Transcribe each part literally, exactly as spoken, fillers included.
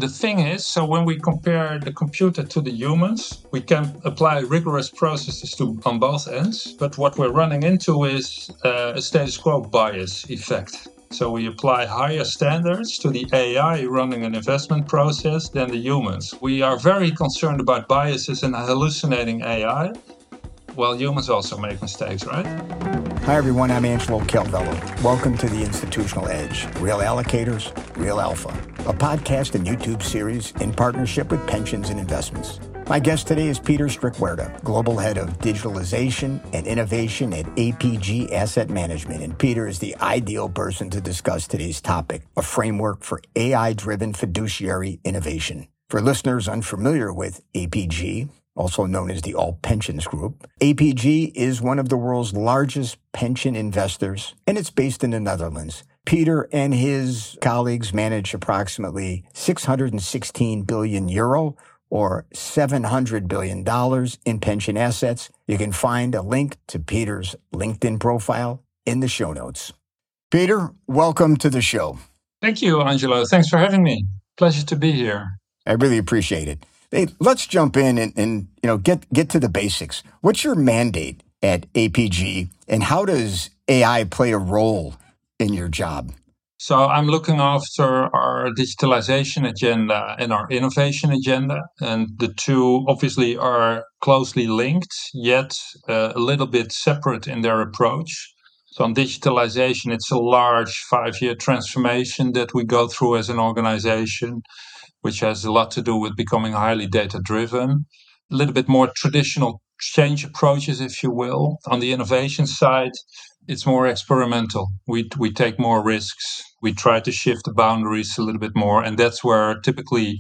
The thing is, so when we compare the computer to the humans, we can apply rigorous processes to on both ends. But what we're running into is uh, a status quo bias effect. So we apply higher standards to the A I running an investment process than the humans. We are very concerned about biases and hallucinating A I. Well, humans also make mistakes, right? Hi, everyone. I'm Angelo Calvello. Welcome to The Institutional Edge, Real Allocators, Real Alpha, a podcast and YouTube series in partnership with Pensions and Investments. My guest today is Peter Strickwerda, Global Head of Digitalization and Innovation at A P G Asset Management. And Peter is the ideal person to discuss today's topic, a framework for A I-driven fiduciary innovation. For listeners unfamiliar with A P G, also known as the All Pensions Group, A P G is one of the world's largest pension investors, and it's based in the Netherlands. Peter and his colleagues manage approximately six hundred sixteen billion euro, or seven hundred billion dollars in pension assets. You can find a link to Peter's LinkedIn profile in the show notes. Peter, welcome to the show. Thank you, Angelo. Thanks for having me. Pleasure to be here. I really appreciate it. Hey, let's jump in and, and you know get get to the basics. What's your mandate at A P G, and how does A I play a role in your job? So I'm looking after our digitalization agenda and our innovation agenda, and the two obviously are closely linked, yet uh, a little bit separate in their approach. So on digitalization, it's a large five-year transformation that we go through as an organization, which has a lot to do with becoming highly data-driven, a little bit more traditional change approaches, if you will. On the innovation side, it's more experimental. We we take more risks. We try to shift the boundaries a little bit more, and that's where typically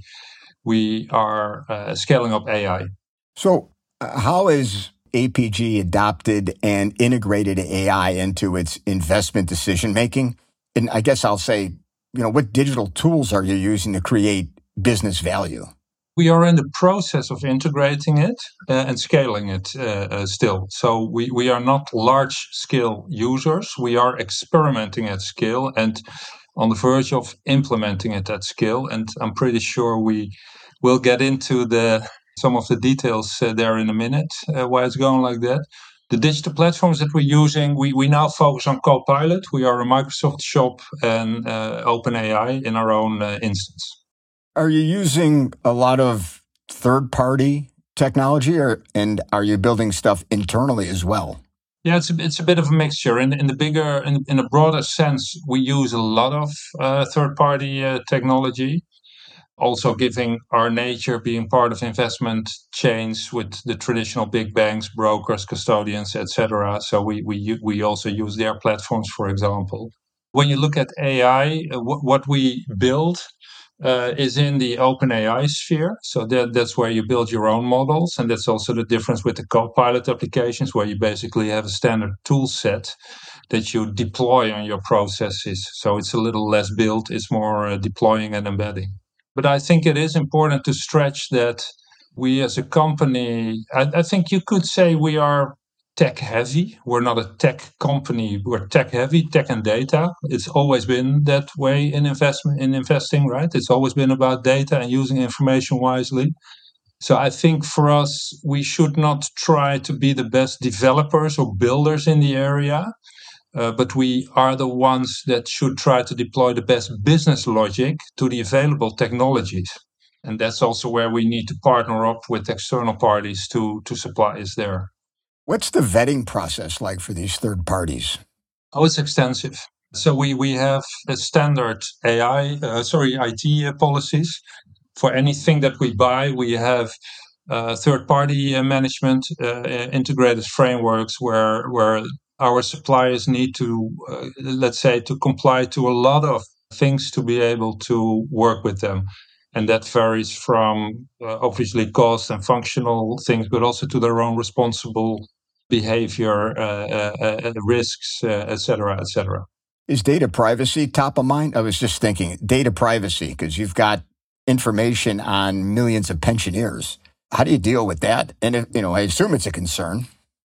we are uh, scaling up A I. So uh, how has A P G adopted and integrated A I into its investment decision-making? And I guess I'll say, you know, what digital tools are you using to create business value? We are in the process of integrating it uh, and scaling it uh, uh, still. So we, we are not large-scale users. We are experimenting at scale and on the verge of implementing it at scale. And I'm pretty sure we will get into the some of the details uh, there in a minute, uh, why it's going like that. The digital platforms that we're using, we, we now focus on Copilot. We are a Microsoft shop and uh, OpenAI in our own uh, instance. Are you using a lot of third-party technology, or and are you building stuff internally as well? Yeah, it's a, it's a bit of a mixture. In in the bigger, in, in a broader sense, we use a lot of uh, third-party uh, technology. Also, giving our nature being part of investment chains with the traditional big banks, brokers, custodians, et cetera. So we we we also use their platforms, for example. When you look at A I, uh, what, what we build Uh, is in the OpenAI sphere. So that, that's where you build your own models. And that's also the difference with the Copilot applications, where you basically have a standard tool set that you deploy on your processes. So it's a little less build, it's more uh, deploying and embedding. But I think it is important to stretch that we as a company, I, I think you could say we are tech heavy. We're not a tech company. We're tech heavy, tech and data. It's always been that way in investment, in investing, right? It's always been about data and using information wisely. So I think for us, we should not try to be the best developers or builders in the area, uh, but we are the ones that should try to deploy the best business logic to the available technologies. And that's also where we need to partner up with external parties to, to supply us there. What's the vetting process like for these third parties? Oh, it's extensive. So we, we have a standard A I, uh, sorry, I T uh, policies. For anything that we buy, we have uh, third-party uh, management, uh, integrated frameworks where where our suppliers need to, uh, let's say, to comply to a lot of things to be able to work with them. And that varies from uh, obviously cost and functional things, but also to their own responsible behavior, uh, uh, uh, risks, uh, et cetera, et cetera. Is data privacy top of mind? I was just thinking data privacy, because you've got information on millions of pensioners. How do you deal with that? And if, you know, I assume it's a concern.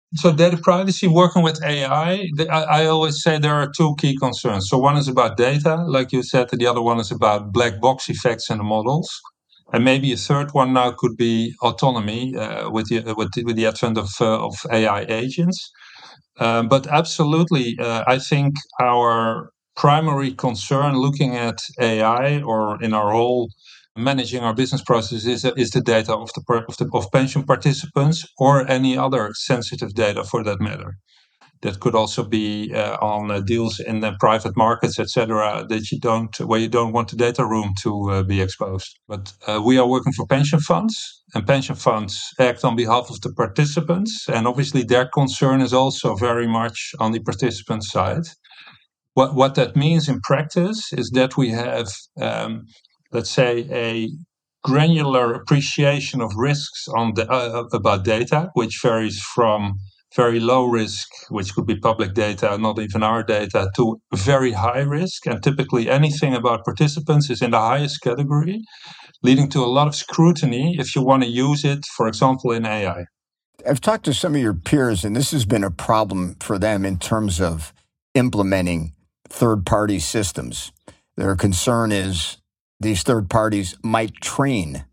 So data privacy, working with A I, the, I, I always say there are two key concerns. So one is about data, like you said, and the other one is about black box effects in the models. And maybe a third one now could be autonomy uh, with, the, with, the, with the advent of, uh, of A I agents. Um, but absolutely, uh, I think our primary concern looking at A I or in our whole managing our business process is, is the data of the, of the of pension participants or any other sensitive data for that matter. That could also be uh, on uh, deals in the private markets, et cetera, that you don't, where you don't want the data room to uh, be exposed. But uh, we are working for pension funds, and pension funds act on behalf of the participants, and obviously their concern is also very much on the participant side. What what that means in practice is that we have, um, let's say, a granular appreciation of risks on the uh, about data, which varies from very low risk, which could be public data, not even our data, to very high risk. And typically anything about participants is in the highest category, leading to a lot of scrutiny if you want to use it, for example, in A I. I've talked to some of your peers, and this has been a problem for them in terms of implementing third-party systems. Their concern is these third parties might train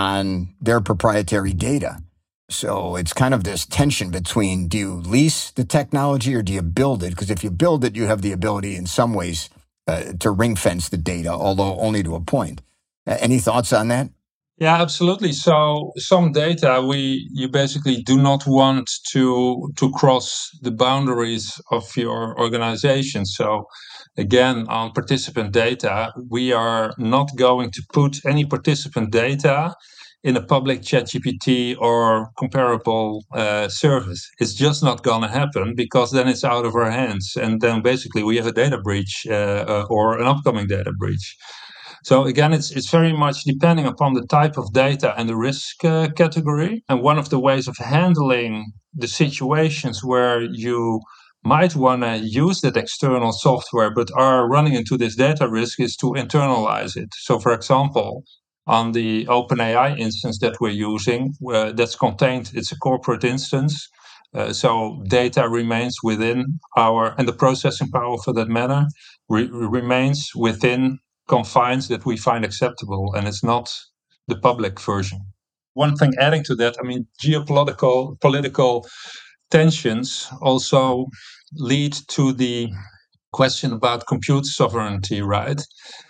on their proprietary data. So it's kind of this tension between, do you lease the technology or do you build it? Because if you build it, you have the ability in some ways uh, to ring fence the data, although only to a point. Uh, any thoughts on that? Yeah, absolutely. So some data we you basically do not want to to cross the boundaries of your organization. So again, on participant data, we are not going to put any participant data in a public ChatGPT or comparable uh, service. It's just not going to happen because then it's out of our hands, and then basically we have a data breach uh, uh, or an upcoming data breach. So again, it's it's very much depending upon the type of data and the risk uh, category. And one of the ways of handling the situations where you might want to use that external software but are running into this data risk is to internalize it. So, for example, on the OpenAI instance that we're using, uh, that's contained, it's a corporate instance. Uh, so data remains within our, and the processing power for that matter, re- remains within confines that we find acceptable, and it's not the public version. One thing adding to that, I mean, geopolitical political tensions also lead to the question about compute sovereignty, right?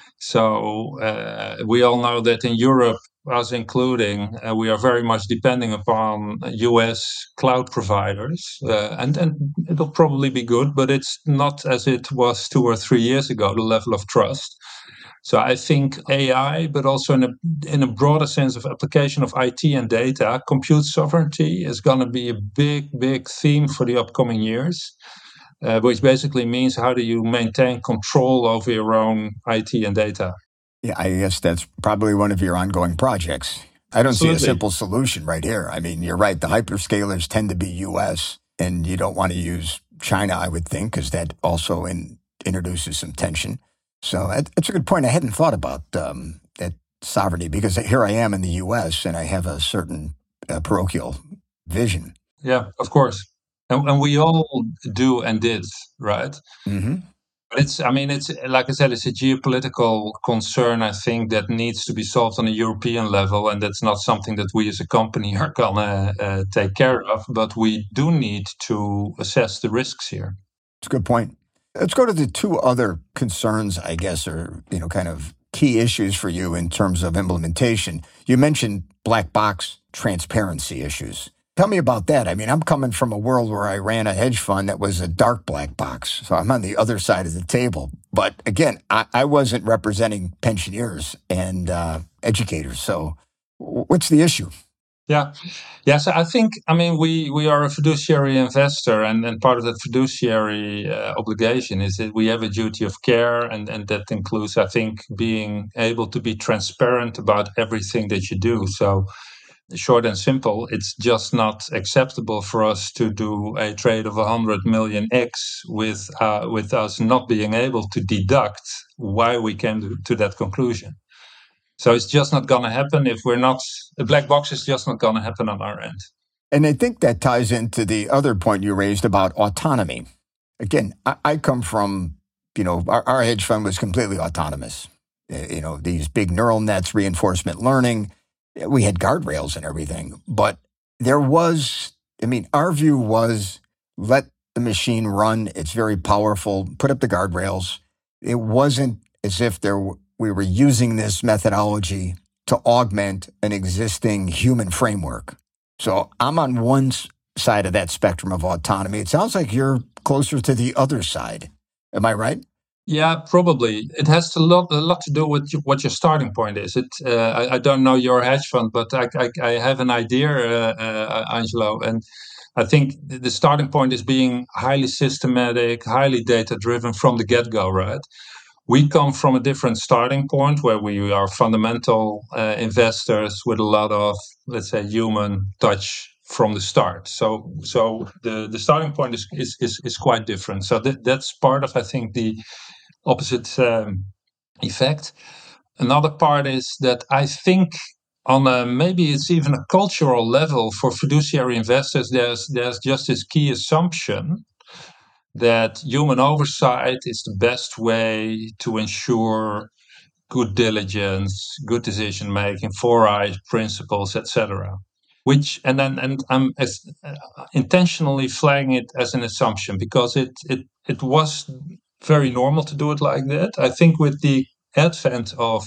So uh, we all know that in Europe, us including, uh, we are very much depending upon U S cloud providers, uh, and and it'll probably be good, but it's not as it was two or three years ago. The level of trust. So I think A I, but also in a in a broader sense of application of I T and data, compute sovereignty is going to be a big, big theme for the upcoming years, uh, which basically means how do you maintain control over your own I T and data? Yeah, I guess that's probably one of your ongoing projects. I don't Absolutely. see a simple solution right here. I mean, you're right. The hyperscalers tend to be U S, and you don't want to use China, I would think, because that also in, introduces some tension. So that, that's a good point. I hadn't thought about um, that sovereignty because here I am in the U S and I have a certain uh, parochial vision. Yeah, of course. And, and we all do and did, right? Mm-hmm. But it's, I mean, it's like I said, it's a geopolitical concern, I think, that needs to be solved on a European level. And that's not something that we as a company are going to uh, take care of. But we do need to assess the risks here. It's a good point. Let's go to the two other concerns, I guess, or, you know, kind of key issues for you in terms of implementation. You mentioned black box transparency issues. Tell me about that. I mean, I'm coming from a world where I ran a hedge fund that was a dark black box. So I'm on the other side of the table. But again, I, I wasn't representing pensioners and uh, educators. So what's the issue? Yeah. Yes, I think, I mean, we, we are a fiduciary investor, and, and part of that fiduciary uh, obligation is that we have a duty of care, and, and that includes, I think, being able to be transparent about everything that you do. So, short and simple, it's just not acceptable for us to do a trade of one hundred million X with, uh, with us not being able to deduct why we came to, to that conclusion. So it's just not going to happen if we're not, a black box is just not going to happen on our end. And I think that ties into the other point you raised about autonomy. Again, I, I come from, you know, our, our hedge fund was completely autonomous. Uh, You know, these big neural nets, reinforcement learning, uh, we had guardrails and everything. But there was, I mean, our view was let the machine run. It's very powerful. Put up the guardrails. It wasn't as if there w- we were using this methodology to augment an existing human framework. So I'm on one s- side of that spectrum of autonomy. It sounds like you're closer to the other side. Am I right? Yeah, probably. It has a lot, a lot to do with you- what your starting point is. It, uh, I, I don't know your hedge fund, but I, I, I have an idea, uh, uh, Angelo, and I think the the starting point is being highly systematic, highly data driven from the get go, right? We come from a different starting point where we are fundamental uh, investors with a lot of, let's say, human touch from the start. So, so the, the starting point is, is, is, is quite different. So that, that's part of, I think, the opposite um, effect. Another part is that I think on a, maybe it's even a cultural level for fiduciary investors, there's there's just this key assumption that human oversight is the best way to ensure good diligence, good decision making, four eyes principles, et cetera. Which and then and I'm as, uh, intentionally flagging it as an assumption because it it it was very normal to do it like that. I think with the advent of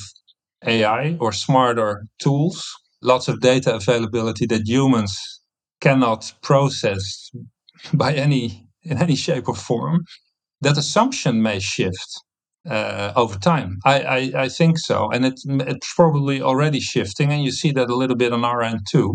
A I or smarter tools, lots of data availability that humans cannot process by any in any shape or form, that assumption may shift uh, over time. I, I, I think so, and it, it's probably already shifting, and you see that a little bit on our end too.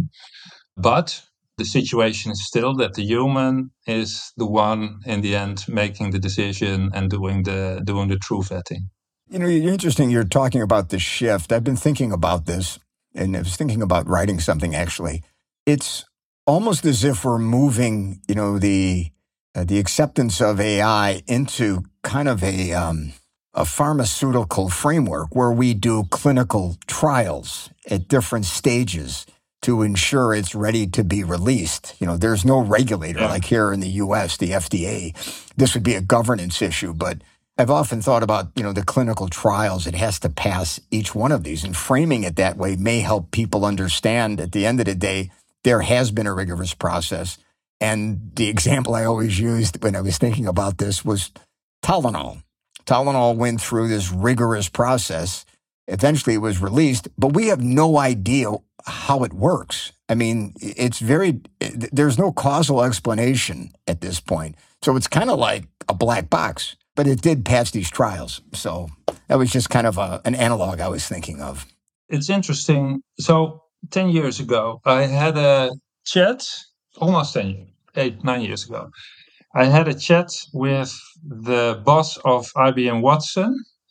But the situation is still that the human is the one in the end making the decision and doing the doing the true vetting. You know, you're interesting. You're talking about the shift. I've been thinking about this, and I was thinking about writing something actually. It's almost as if we're moving, you know, the uh, the acceptance of A I into kind of a um, a pharmaceutical framework where we do clinical trials at different stages to ensure it's ready to be released. You know, there's no regulator Yeah. like here in the U S, the F D A. This would be a governance issue, but I've often thought about, you know, the clinical trials. It has to pass each one of these, and framing it that way may help people understand at the end of the day, there has been a rigorous process. And the example I always used when I was thinking about this was Tylenol. Tylenol went through this rigorous process. Eventually it was released, but we have no idea how it works. I mean, it's very, there's no causal explanation at this point. So it's kind of like a black box, but it did pass these trials. So that was just kind of a, an analog I was thinking of. It's interesting. So ten years ago, I had a chat, almost ten years, eight, nine years ago. I had a chat with the boss of I B M Watson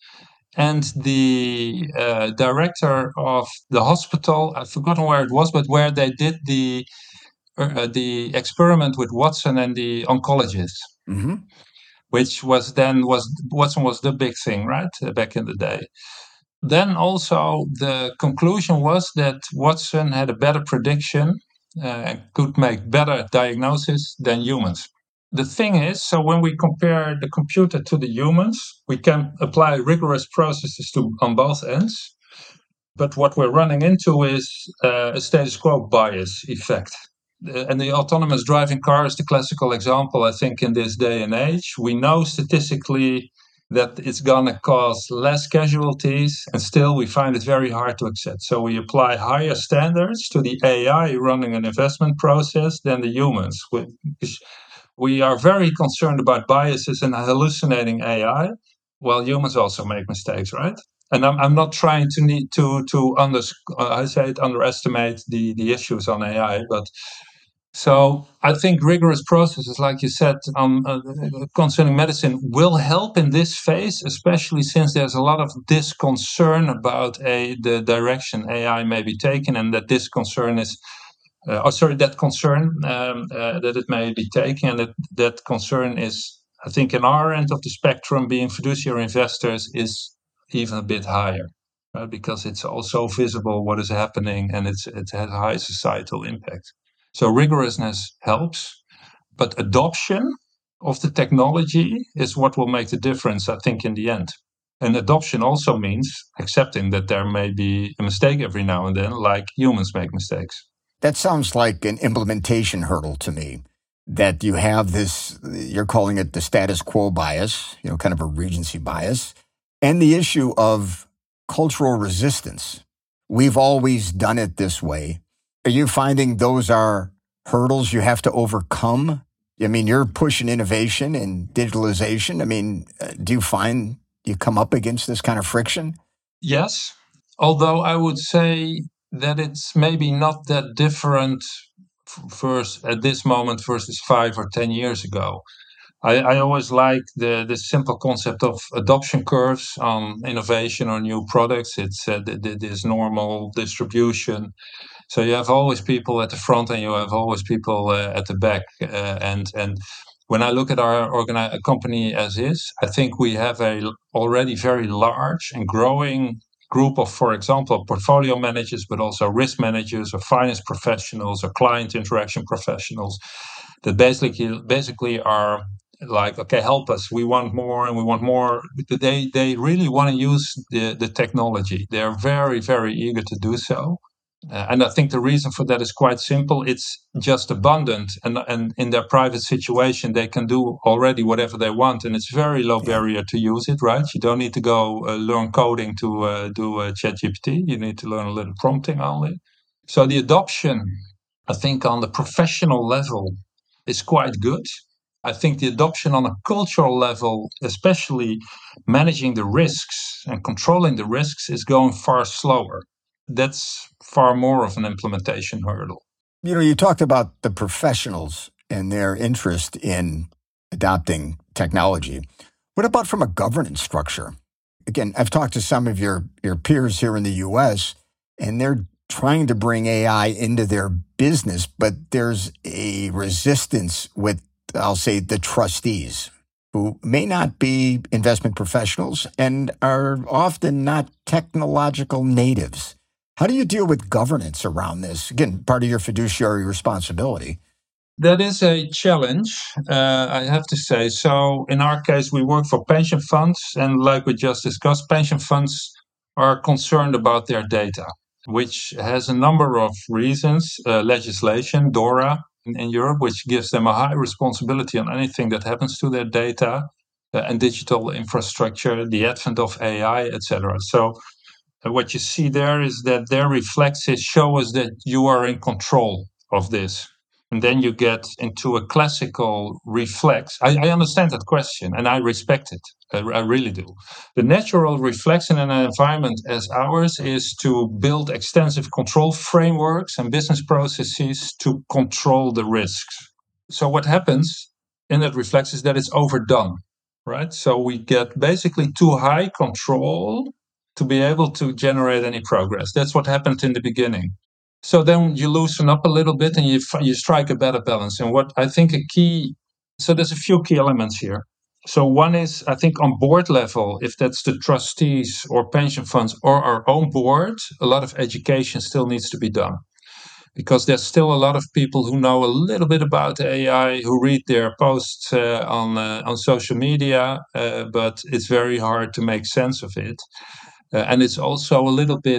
and the uh, director of the hospital. I've forgotten where it was, but where they did the uh, the experiment with Watson and the oncologist, Mm-hmm. which was then was Watson was the big thing, right, uh, back in the day. Then also the conclusion was that Watson had a better prediction uh, and could make better diagnosis than humans. The thing is, so when we compare the computer to the humans, we can apply rigorous processes to on both ends. But what we're running into is uh, a status quo bias effect. Uh, and the autonomous driving car is the classical example, I think, in this day and age. We know statistically that it's going to cause less casualties, and still we find it very hard to accept. So we apply higher standards to the A I running an investment process than the humans. We, we are very concerned about biases and hallucinating A I, while humans also make mistakes, right? And I'm, I'm not trying to need to to under uh, I say it underestimate the the issues on A I, but so I think rigorous processes, like you said, um, uh, concerning medicine, will help in this phase, especially since there's a lot of disconcern about a the direction A I may be taken, and that this concern is, uh, oh sorry, that concern um, uh, that it may be taken, and that that concern is, I think, in our end of the spectrum, being fiduciary investors, is even a bit higher, right? Because it's also visible what is happening, and it's it has a high societal impact. So rigorousness helps, but adoption of the technology is what will make the difference, I think, in the end. And adoption also means accepting that there may be a mistake every now and then, like humans make mistakes. That sounds like an implementation hurdle to me, that you have this, you're calling it the status quo bias, you know, kind of a regency bias, and the issue of cultural resistance. We've always done it this way. Are you finding those are hurdles you have to overcome? I mean, you're pushing innovation and digitalization. I mean, uh, do you find you come up against this kind of friction? Yes, although I would say that it's maybe not that different first at this moment versus five or ten years ago. I, I always like the, the simple concept of adoption curves on innovation or new products. It's uh, th- th- this normal distribution. So you have always people at the front and you have always people uh, at the back. Uh, and and when I look at our organi- company as is, I think we have a l- already very large and growing group of, for example, portfolio managers, but also risk managers or finance professionals or client interaction professionals that basically basically are like, okay, help us, we want more and we want more. They they really want to use the the technology. They're very very eager to do so. Uh, and I think the reason for that is quite simple. It's just abundant, and and in their private situation, they can do already whatever they want, and it's very low Yeah. barrier to use it. Right? You don't need to go uh, learn coding to uh, do uh, ChatGPT. You need to learn a little prompting only. So the adoption, I think, on the professional level, is quite good. I think the adoption on a cultural level, especially managing the risks and controlling the risks, is going far slower. That's far more of an implementation hurdle. You know, you talked about the professionals and their interest in adopting technology. What about from a governance structure? Again, I've talked to some of your, your peers here in the U S, and they're trying to bring A I into their business, but there's a resistance with, I'll say, the trustees, who may not be investment professionals and are often not technological natives. How do you deal with governance around this? Again, part of your fiduciary responsibility. That is a challenge, uh, I have to say. So, in our case, we work for pension funds, and like we just discussed, pension funds are concerned about their data, which has a number of reasons. Uh, legislation, DORA in, in Europe, which gives them a high responsibility on anything that happens to their data, uh, and digital infrastructure, the advent of A I, et cetera. So, uh, what you see there is that their reflexes show us that you are in control of this. And then you get into a classical reflex. I, I understand that question and I respect it. I, I really do. The natural reflex in an environment as ours is to build extensive control frameworks and business processes to control the risks. So, what happens in that reflex is that it's overdone, right? So, we get basically too high control to be able to generate any progress. That's what happened in the beginning. So then you loosen up a little bit and you you strike a better balance. And what I think a key, so there's a few key elements here. So one is, I think on board level, if that's the trustees or pension funds or our own board, a lot of education still needs to be done. Because there's still a lot of people who know a little bit about A I, who read their posts uh, on uh, on social media, uh, but it's very hard to make sense of it. Uh, and it's also a little bit,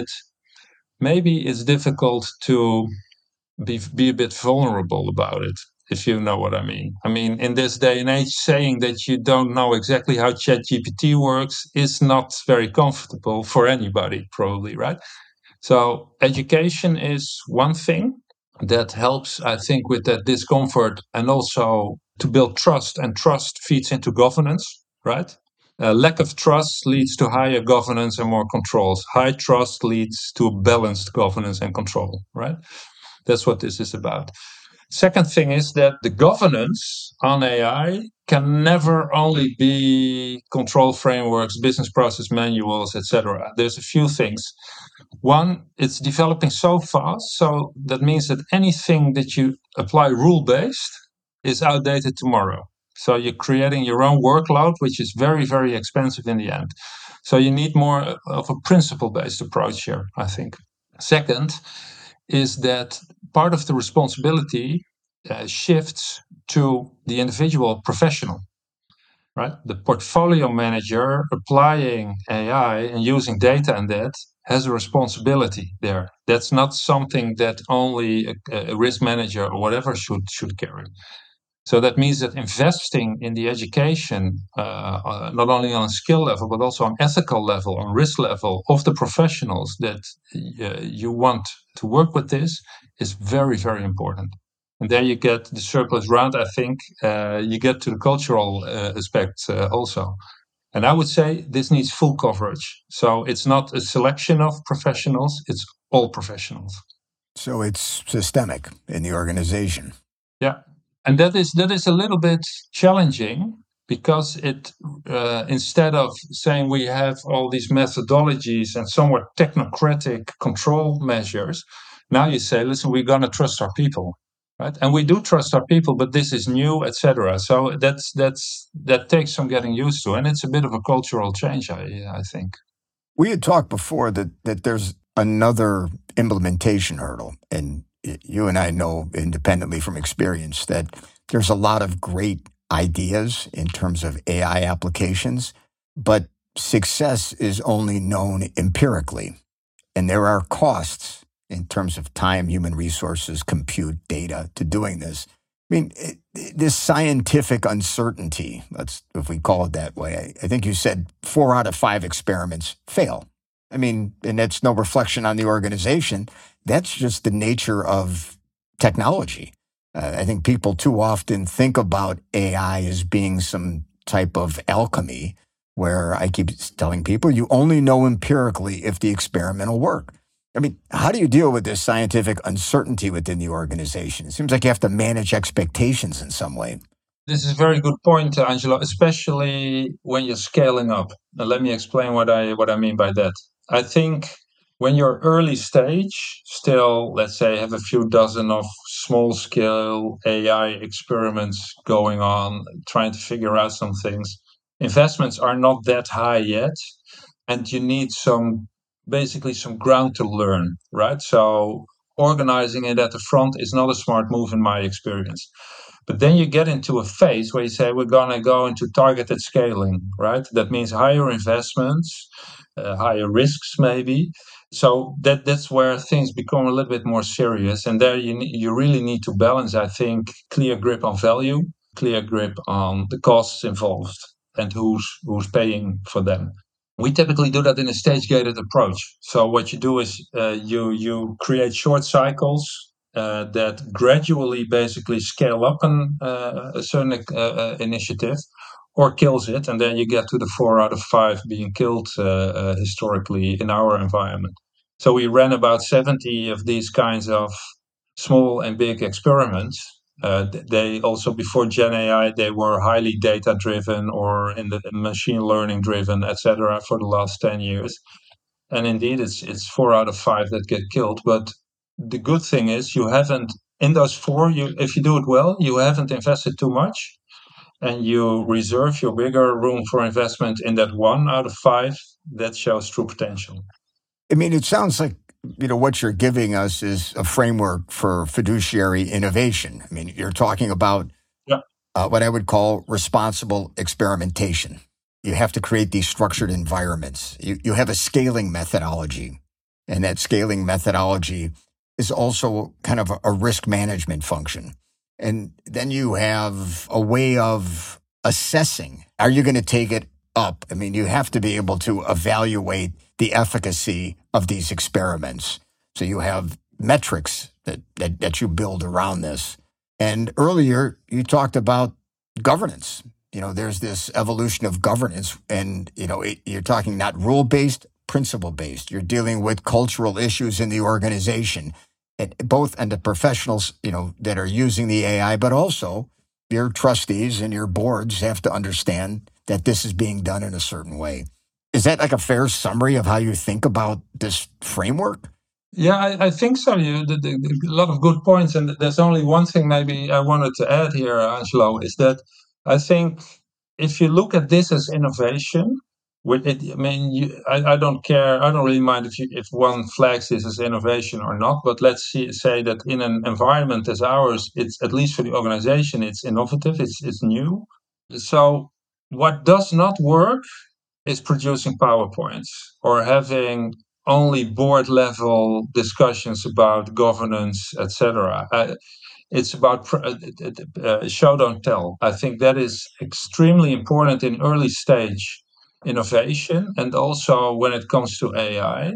maybe it's difficult to be be a bit vulnerable about it, if you know what I mean. I mean, in this day and age, saying that you don't know exactly how ChatGPT works is not very comfortable for anybody, probably, right? So education is one thing that helps, I think, with that discomfort and also to build trust, and trust feeds into governance, right? Uh, lack of trust leads to higher governance and more controls. High trust leads to balanced governance and control, right? That's what this is about. Second thing is that the governance on A I can never only be control frameworks, business process manuals, et cetera. There's a few things. One, it's developing so fast, so that means that anything that you apply rule-based is outdated tomorrow. So you're creating your own workload, which is very, very expensive in the end. So you need more of a principle-based approach here, I think. Second is that part of the responsibility uh, shifts to the individual professional, right? The portfolio manager applying A I and using data in that has a responsibility there. That's not something that only a, a risk manager or whatever should should carry. So that means that investing in the education, uh, uh, not only on a skill level, but also on ethical level, on risk level of the professionals that uh, you want to work with this is very, very important. And there you get the circle is round, I think. Uh, you get to the cultural uh, aspect uh, also. And I would say this needs full coverage. So it's not a selection of professionals, it's all professionals. So it's systemic in the organization. Yeah. And that is that is a little bit challenging because it uh, instead of saying we have all these methodologies and somewhat technocratic control measures, now you say, listen, we're going to trust our people, right? And we do trust our people, but this is new, et cetera. So that's that's that takes some getting used to, and it's a bit of a cultural change, I I think. We had talked before that that there's another implementation hurdle, and you and I know independently from experience that there's a lot of great ideas in terms of A I applications, but success is only known empirically. And there are costs in terms of time, human resources, compute, data to doing this. I mean, it, this scientific uncertainty, let's, if we call it that way, I, I think you said four out of five experiments fail. I mean, and that's no reflection on the organization. That's just the nature of technology. Uh, I think people too often think about A I as being some type of alchemy where I keep telling people you only know empirically if the experiment will work. I mean, how do you deal with this scientific uncertainty within the organization? It seems like you have to manage expectations in some way. This is a very good point, Angelo, especially when you're scaling up. Now, let me explain what I what I mean by that. I think when you're early stage, still, let's say, have a few dozen of small scale A I experiments going on, trying to figure out some things. Investments are not that high yet, and you need some basically some ground to learn, right? So organizing it at the front is not a smart move in my experience. But then you get into a phase where you say we're going to go into targeted scaling, right? That means higher investments, uh, higher risks, maybe. So that that's where things become a little bit more serious, and there you you really need to balance, I think, clear grip on value, clear grip on the costs involved, and who's who's paying for them. We typically do that in a stage-gated approach. So what you do is uh, you you create short cycles uh, that gradually basically scale up an, uh, a certain uh, initiative or kills it, and then you get to the four out of five being killed uh, uh, historically in our environment. So we ran about seventy of these kinds of small and big experiments. Uh, they also, before Gen A I, they were highly data driven or in the machine learning driven, et cetera, for the last ten years. And indeed, it's it's four out of five that get killed. But the good thing is, you haven't in those four. You, if you do it well, you haven't invested too much, and you reserve your bigger room for investment in that one out of five that shows true potential. I mean, it sounds like, you know, what you're giving us is a framework for fiduciary innovation. I mean, you're talking about yeah. uh, what I would call responsible experimentation. You have to create these structured environments. You, you have a scaling methodology, and that scaling methodology is also kind of a, a risk management function. And then you have a way of assessing. Are you going to take it up? I mean, you have to be able to evaluate the efficacy of these experiments. So you have metrics that, that, that you build around this. And earlier you talked about governance. You know, there's this evolution of governance, and, you know, it, you're talking not rule-based, principle-based. You're dealing with cultural issues in the organization, and both and the professionals, you know, that are using the A I, but also your trustees and your boards have to understand that this is being done in a certain way. Is that like a fair summary of how you think about this framework? Yeah, I, I think so. You the, the, the, a lot of good points, and there's only one thing maybe I wanted to add here, Angelo, is that I think if you look at this as innovation, with it, I mean, you, I, I don't care. I don't really mind if you, if one flags this as innovation or not. But let's see, say that in an environment as ours, it's at least for the organization, it's innovative, it's it's new. So what does not work is producing PowerPoints or having only board level discussions about governance, et cetera. Uh, it's about pr- uh, uh, show don't tell. I think that is extremely important in early stage innovation and also when it comes to A I.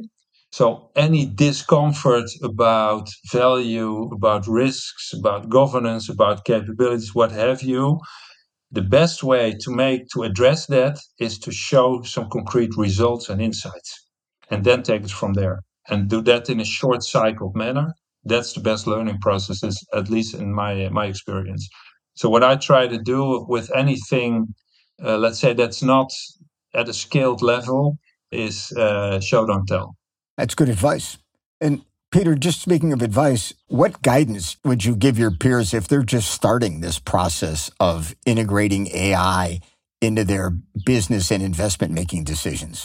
So any discomfort about value, about risks, about governance, about capabilities, what have you, the best way to make to address that is to show some concrete results and insights and then take it from there and do that in a short cycled manner. That's the best learning processes, at least in my my experience. So what I try to do with anything, uh, let's say that's not at a scaled level, is uh, show don't tell. That's good advice. And Peter, just speaking of advice, what guidance would you give your peers if they're just starting this process of integrating A I into their business and investment making decisions?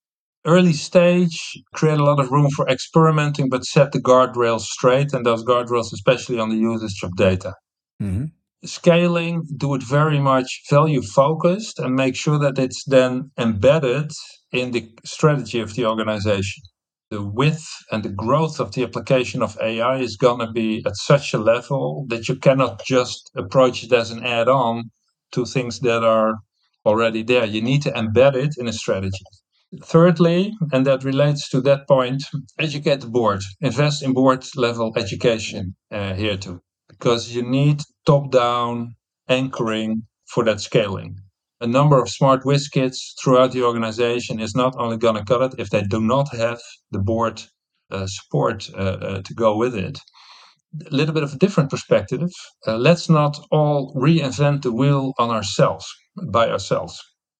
Early stage, create a lot of room for experimenting, but set the guardrails straight, and those guardrails, especially on the usage of data. Mm-hmm. Scaling, do it very much value focused and make sure that it's then embedded in the strategy of the organization. The width and the growth of the application of A I is going to be at such a level that you cannot just approach it as an add on to things that are already there. You need to embed it in a strategy. Thirdly, and that relates to that point, educate the board. Invest in board level education uh, here too, because you need top down anchoring for that scaling. A number of smart whiz kids throughout the organization is not only going to cut it if they do not have the board uh, support uh, uh, to go with it. A little bit of a different perspective. Uh, let's not all reinvent the wheel on ourselves, by ourselves.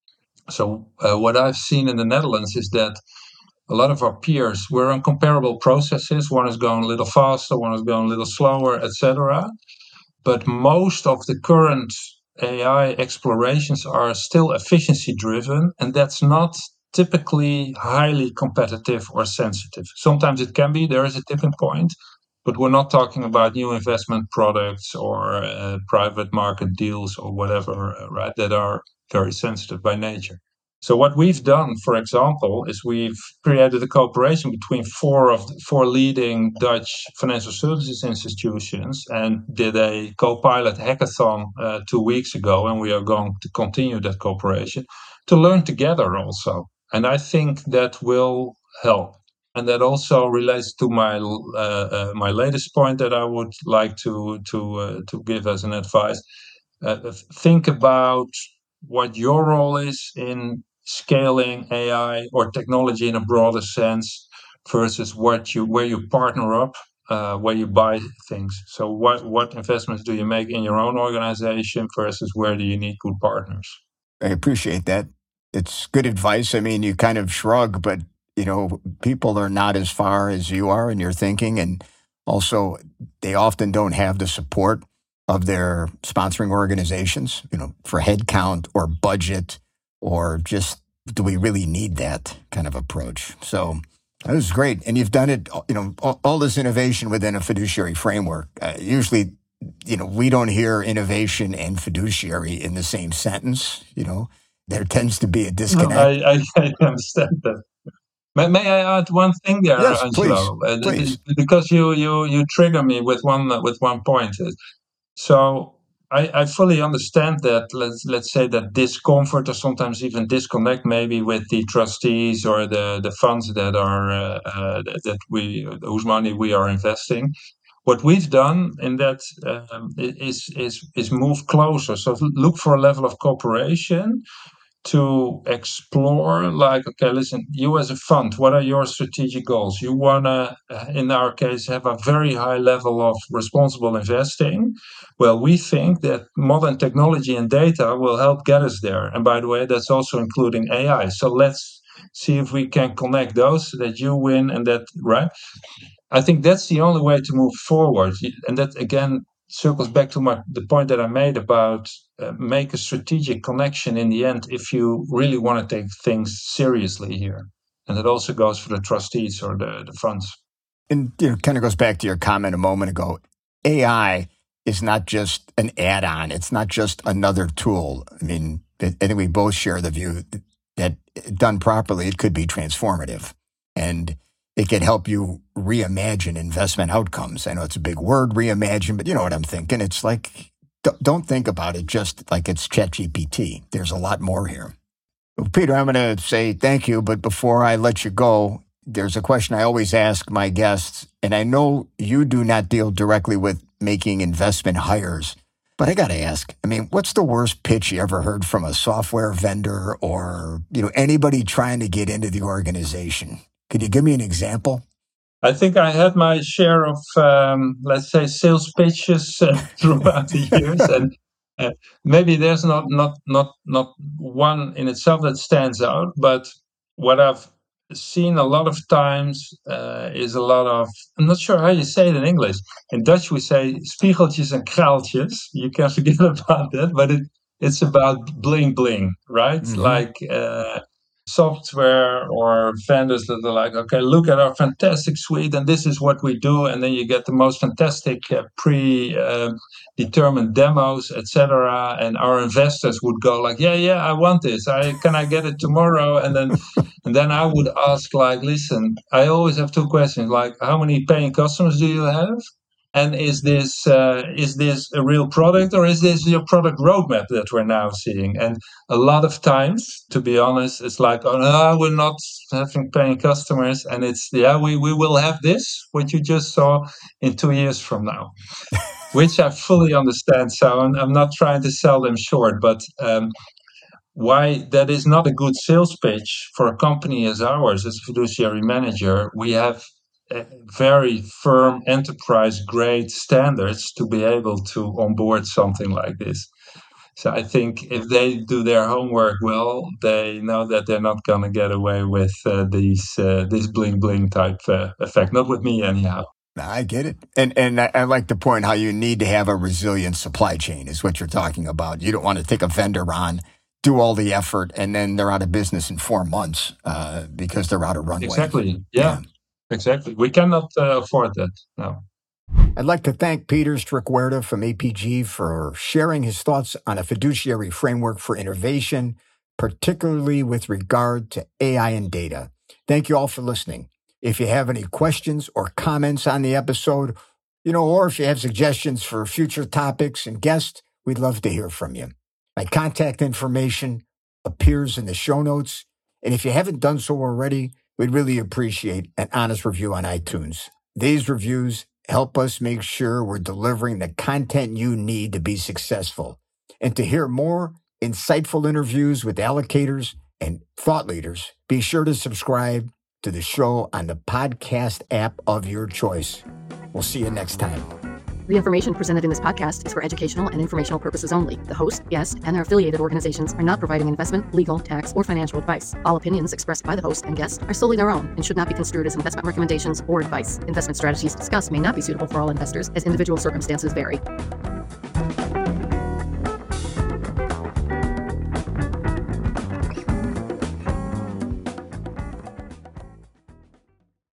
So uh, what I've seen in the Netherlands is that a lot of our peers were on comparable processes. One is going a little faster, one is going a little slower, et cetera. But most of the current A I explorations are still efficiency driven, and that's not typically highly competitive or sensitive. Sometimes it can be, there is a tipping point, but we're not talking about new investment products or uh, private market deals or whatever, uh, right, that are very sensitive by nature. So what we've done, for example, is we've created a cooperation between four of the four leading Dutch financial services institutions and did a co-pilot hackathon uh, two weeks ago, and we are going to continue that cooperation to learn together also. And I think that will help. And that also relates to my uh, uh, my latest point that I would like to to uh, to give as an advice. Uh, think about what your role is in scaling A I or technology in a broader sense versus what you where you partner up, uh, where you buy things. So what what investments do you make in your own organization versus where do you need good partners? I appreciate that. It's good advice. I mean, you kind of shrug, but you know, people are not as far as you are in your thinking, and also they often don't have the support of their sponsoring organizations, you know, for headcount or budget or just do we really need that kind of approach? So that was great. And you've done it, you know, all, all this innovation within a fiduciary framework. Uh, usually, you know, we don't hear innovation and fiduciary in the same sentence, you know. There tends to be a disconnect. No, I, I, I understand that. May, may I add one thing there, yes, Angelo? Please, uh, please. Because you, you, you trigger me with one with one point. So I, I fully understand that. Let's let's say that discomfort or sometimes even disconnect maybe with the trustees or the, the funds that are uh, uh, that we whose money we are investing. What we've done in that um, is is is move closer. So look for a level of cooperation to explore, like, okay, listen, you as a fund, what are your strategic goals? You want to, in our case, have a very high level of responsible investing. Well, we think that modern technology and data will help get us there. And by the way, that's also including A I. So let's see if we can connect those so that you win and that, right? I think that's the only way to move forward. And that, again, circles back to my the point that I made about uh, make a strategic connection in the end if you really want to take things seriously here. And it also goes for the trustees or the, the funds. And you know, kind of goes back to your comment a moment ago. A I is not just an add-on. It's not just another tool. I mean, I think we both share the view that done properly, it could be transformative. And it can help you reimagine investment outcomes. I know it's a big word, reimagine, but you know what I'm thinking. It's like, don't think about it just like it's ChatGPT. There's a lot more here. Well, Peter, I'm going to say thank you, but before I let you go, there's a question I always ask my guests, and I know you do not deal directly with making investment hires, but I got to ask, I mean, what's the worst pitch you ever heard from a software vendor or, you know, anybody trying to get into the organization? Could you give me an example? I think I had my share of, um, let's say, sales pitches uh, throughout the years, and uh, maybe there's not not not not one in itself that stands out. But what I've seen a lot of times uh, is a lot of, I'm not sure how you say it in English. In Dutch we say spiegeltjes en kraaltjes. You can forget about that, but it it's about bling bling, right? Mm-hmm. Like. Uh, software or vendors that are like, okay, look at our fantastic suite and this is what we do, and then you get the most fantastic uh, pre-determined uh, demos, et cetera. And our investors would go like, yeah, yeah, I want this. I can I get it tomorrow? And then and then I would ask like, listen, I always have two questions, like, how many paying customers do you have? And is this uh, is this a real product, or is this your product roadmap that we're now seeing? And a lot of times, to be honest, it's like, oh no, we're not having paying customers, and it's yeah, we, we will have this, what you just saw, in two years from now, which I fully understand. So I'm, I'm not trying to sell them short, but um, why that is not a good sales pitch for a company as ours, as a fiduciary manager. We have very firm enterprise grade standards to be able to onboard something like this. So I think if they do their homework well, they know that they're not going to get away with uh, these uh, this bling bling type uh, effect. Not with me anyhow. I get it. And and I, I like the point how you need to have a resilient supply chain is what you're talking about. You don't want to take a vendor on, do all the effort, and then they're out of business in four months uh, because they're out of runway. Exactly. Yeah. yeah. Exactly. We cannot uh, afford that. No. I'd like to thank Peter Strickwerda from A P G for sharing his thoughts on a fiduciary framework for innovation, particularly with regard to A I and data. Thank you all for listening. If you have any questions or comments on the episode, you know, or if you have suggestions for future topics and guests, we'd love to hear from you. My contact information appears in the show notes. And if you haven't done so already, we'd really appreciate an honest review on iTunes. These reviews help us make sure we're delivering the content you need to be successful. And to hear more insightful interviews with allocators and thought leaders, be sure to subscribe to the show on the podcast app of your choice. We'll see you next time. The information presented in this podcast is for educational and informational purposes only. The host, guest, and their affiliated organizations are not providing investment, legal, tax, or financial advice. All opinions expressed by the host and guest are solely their own and should not be construed as investment recommendations or advice. Investment strategies discussed may not be suitable for all investors, as individual circumstances vary.